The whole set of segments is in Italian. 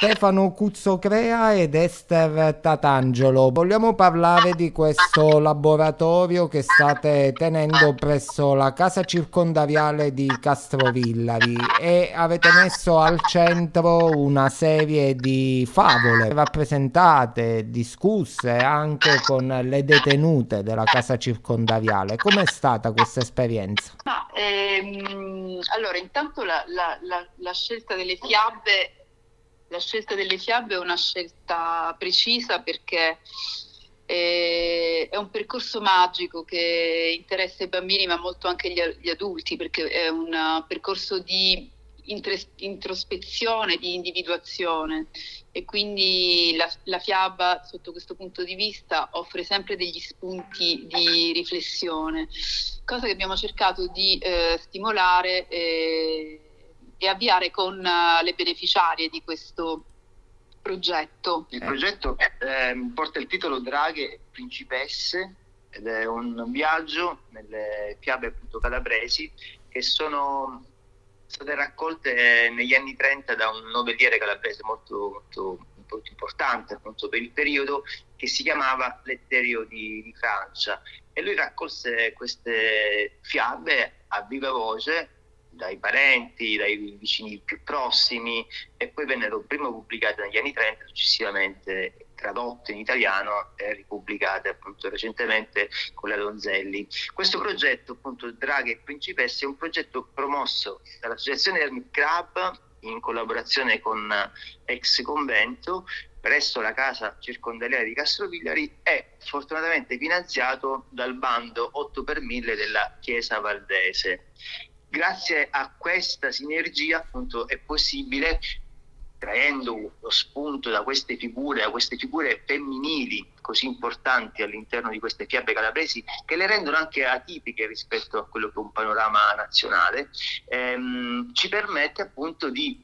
Stefano Cuzzocrea ed Ester Tatangelo. Vogliamo parlare di questo laboratorio che state tenendo presso la casa circondariale di Castrovillari e avete messo al centro una serie di favole rappresentate, discusse anche con le detenute della casa circondariale. Com'è stata questa esperienza? Allora, intanto la scelta delle fiabe, è una scelta precisa perché è un percorso magico che interessa i bambini ma molto anche gli adulti, perché è un percorso di introspezione, di individuazione, e quindi la fiaba sotto questo punto di vista offre sempre degli spunti di riflessione, cosa che abbiamo cercato di stimolare e avviare con le beneficiarie di questo progetto. Il progetto porta il titolo Draghe e Principesse ed è un viaggio nelle fiabe appunto calabresi che sono state raccolte negli anni 30 da un novelliere calabrese molto importante appunto per il periodo, che si chiamava Letterio di Francia, e lui raccolse queste fiabe a viva voce dai parenti, dai vicini più prossimi, e poi vennero prima pubblicate negli anni 30, successivamente tradotte in italiano e ripubblicate appunto recentemente con la Donzelli. Questo progetto, appunto Draghe e Principesse, è un progetto promosso dall'associazione Hermit Crab in collaborazione con Ex Convento presso la casa circondariale di Castrovillari e fortunatamente finanziato dal bando 8 per 1000 della Chiesa Valdese. Grazie a questa sinergia appunto è possibile, traendo lo spunto da queste figure femminili così importanti all'interno di queste fiabe calabresi, che le rendono anche atipiche rispetto a quello che è un panorama nazionale, ci permette appunto di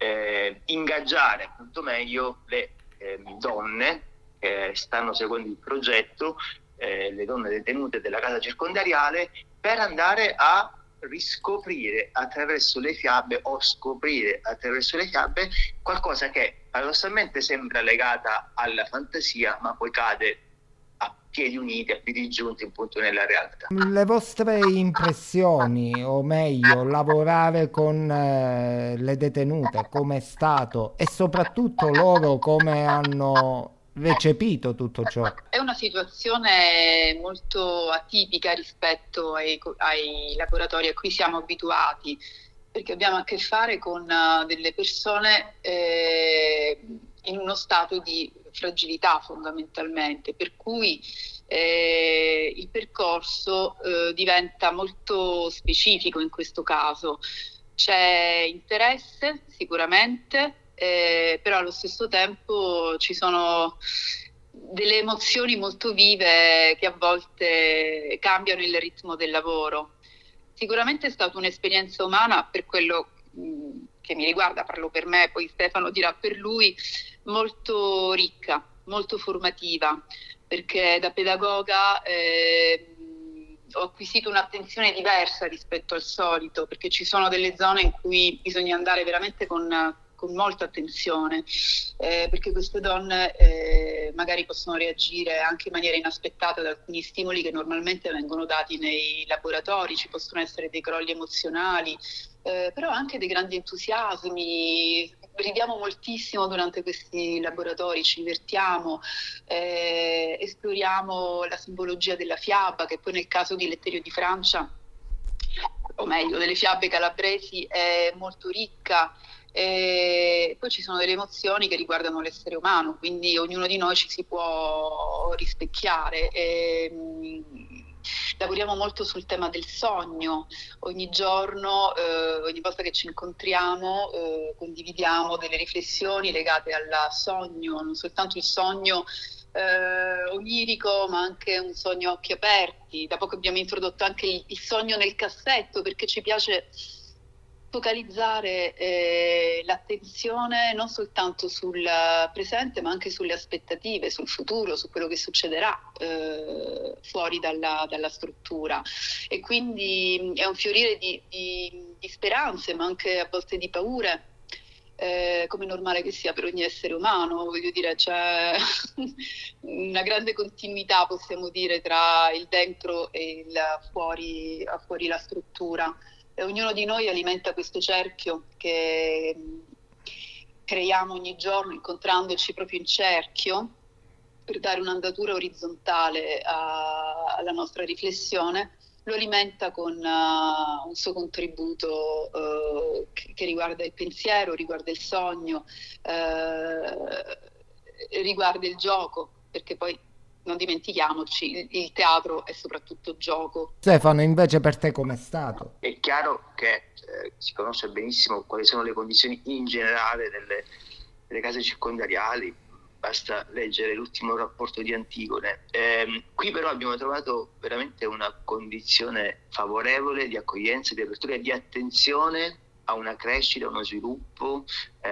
ingaggiare appunto meglio le donne che stanno seguendo il progetto, le donne detenute della casa circondariale, per andare a riscoprire attraverso le fiabe o scoprire attraverso le fiabe qualcosa che paradossalmente sembra legata alla fantasia, ma poi cade a piedi uniti, a piedi giunti appunto nella realtà. Le vostre impressioni, o meglio, lavorare con le detenute, come è stato e soprattutto loro come hanno recepito tutto ciò? È una situazione molto atipica rispetto ai laboratori a cui siamo abituati, perché abbiamo a che fare con delle persone in uno stato di fragilità fondamentalmente, per cui il percorso diventa molto specifico in questo caso. C'è interesse sicuramente, però allo stesso tempo ci sono delle emozioni molto vive che a volte cambiano il ritmo del lavoro. Sicuramente è stata un'esperienza umana, per quello che mi riguarda, parlo per me, poi Stefano dirà per lui, molto ricca, molto formativa, perché da pedagoga ho acquisito un'attenzione diversa rispetto al solito, perché ci sono delle zone in cui bisogna andare veramente con molta attenzione, perché queste donne magari possono reagire anche in maniera inaspettata ad alcuni stimoli che normalmente vengono dati nei laboratori. Ci possono essere dei crolli emozionali, però anche dei grandi entusiasmi. Ridiamo moltissimo durante questi laboratori, ci divertiamo, esploriamo la simbologia della fiaba, che poi nel caso di Letterio di Francia, o meglio delle fiabe calabresi, è molto ricca. E poi ci sono delle emozioni che riguardano l'essere umano, quindi ognuno di noi ci si può rispecchiare. Lavoriamo molto sul tema del sogno. Ogni giorno, ogni volta che ci incontriamo, condividiamo delle riflessioni legate al sogno, non soltanto il sogno onirico, ma anche un sogno a occhi aperti. Da poco abbiamo introdotto anche il sogno nel cassetto, perché ci piace focalizzare l'attenzione non soltanto sul presente, ma anche sulle aspettative, sul futuro, su quello che succederà fuori dalla struttura. E quindi è un fiorire di speranze, ma anche a volte di paure, come è normale che sia per ogni essere umano, voglio dire, c'è una grande continuità, possiamo dire, tra il dentro e il fuori la struttura. E ognuno di noi alimenta questo cerchio che creiamo ogni giorno incontrandoci proprio in cerchio per dare un'andatura orizzontale alla nostra riflessione. Lo alimenta con un suo contributo che riguarda il pensiero, riguarda il sogno, riguarda il gioco, perché poi non dimentichiamoci, il teatro è soprattutto gioco. Stefano, invece per te com'è stato? È chiaro che si conosce benissimo quali sono le condizioni in generale delle case circondariali, basta leggere l'ultimo rapporto di Antigone. Qui però abbiamo trovato veramente una condizione favorevole di accoglienza, di apertura e di attenzione a una crescita, uno sviluppo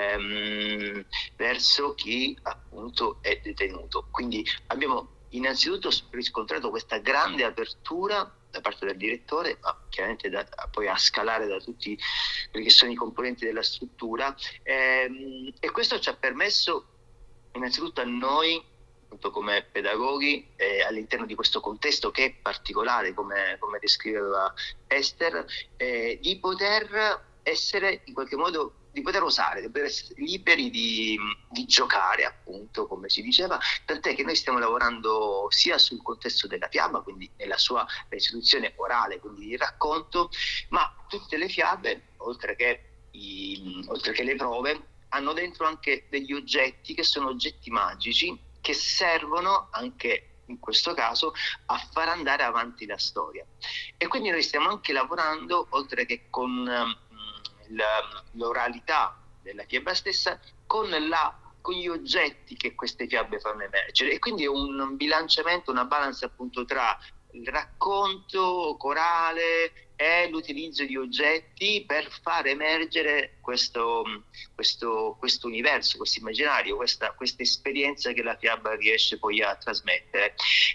verso chi appunto è detenuto. Quindi abbiamo innanzitutto riscontrato questa grande apertura da parte del direttore, ma chiaramente poi a scalare da tutti quelli che sono i componenti della struttura, e questo ci ha permesso innanzitutto a noi, appunto come pedagoghi, all'interno di questo contesto che è particolare, come descriveva Esther, di poter essere in qualche modo, di poter osare, di poter essere liberi di giocare, appunto, come si diceva, tant'è che noi stiamo lavorando sia sul contesto della fiaba, quindi nella sua restituzione orale, quindi di racconto, ma tutte le fiabe, oltre che le prove, hanno dentro anche degli oggetti che sono oggetti magici che servono anche in questo caso a far andare avanti la storia. E quindi noi stiamo anche lavorando, oltre che con l'oralità della fiaba stessa, con gli oggetti che queste fiabe fanno emergere, e quindi è un bilanciamento, una balance appunto tra il racconto corale e l'utilizzo di oggetti per far emergere questo universo, questo immaginario, questa esperienza che la fiaba riesce poi a trasmettere.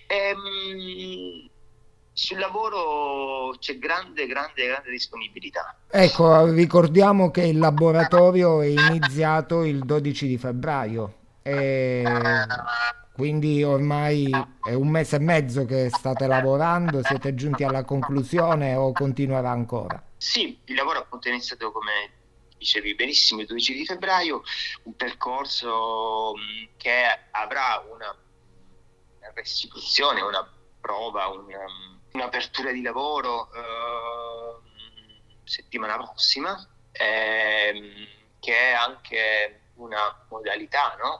Sul lavoro c'è grande disponibilità. Ecco, ricordiamo che il laboratorio è iniziato il 12 di febbraio e quindi ormai è un mese e mezzo che state lavorando, siete giunti alla conclusione o continuerà ancora? Sì, il lavoro appunto è iniziato, come dicevi benissimo, il 12 di febbraio, un percorso che avrà una restituzione, una prova, un'apertura di lavoro settimana prossima, che è anche una modalità, no?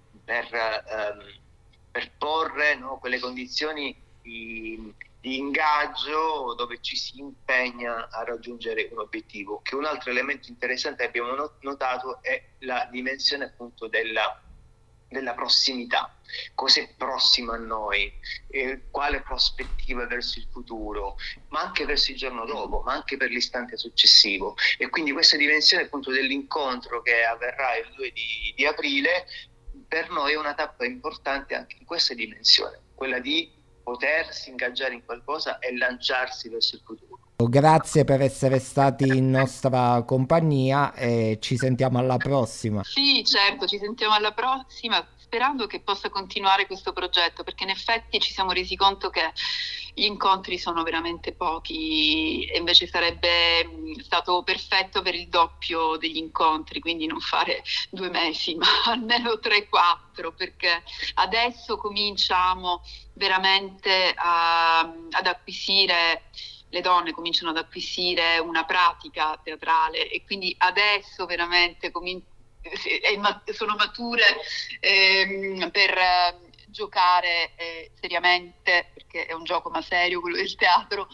Per porre, no, quelle condizioni di ingaggio dove ci si impegna a raggiungere un obiettivo. Che un altro elemento interessante che abbiamo notato è la dimensione appunto della prossimità. Cos'è prossimo a noi, quale prospettiva verso il futuro, ma anche verso il giorno dopo, ma anche per l'istante successivo. E quindi questa dimensione appunto dell'incontro che avverrà il 2 di aprile per noi è una tappa importante anche in questa dimensione, quella di potersi ingaggiare in qualcosa e lanciarsi verso il futuro. Grazie per essere stati in nostra compagnia e ci sentiamo alla prossima. Sì, certo, ci sentiamo alla prossima, sperando che possa continuare questo progetto, perché in effetti ci siamo resi conto che gli incontri sono veramente pochi e invece sarebbe stato perfetto per il doppio degli incontri, quindi non fare 2 mesi, ma almeno 3-4, perché adesso cominciamo veramente ad acquisire, le donne cominciano ad acquisire una pratica teatrale e quindi adesso veramente sono mature per giocare seriamente, perché è un gioco ma serio quello del teatro,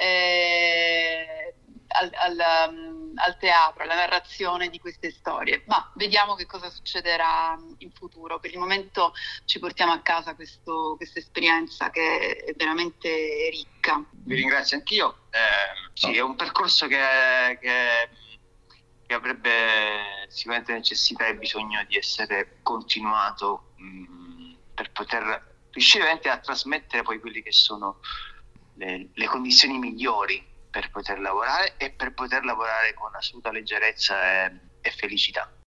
al teatro, alla narrazione di queste storie. Ma vediamo che cosa succederà in futuro. Per il momento ci portiamo a casa questa esperienza che è veramente ricca. Vi ringrazio anch'io. Sì, è un percorso che avrebbe sicuramente necessità e bisogno di essere continuato per poter riuscire a trasmettere poi quelli che sono le condizioni migliori per poter lavorare e per poter lavorare con assoluta leggerezza e felicità.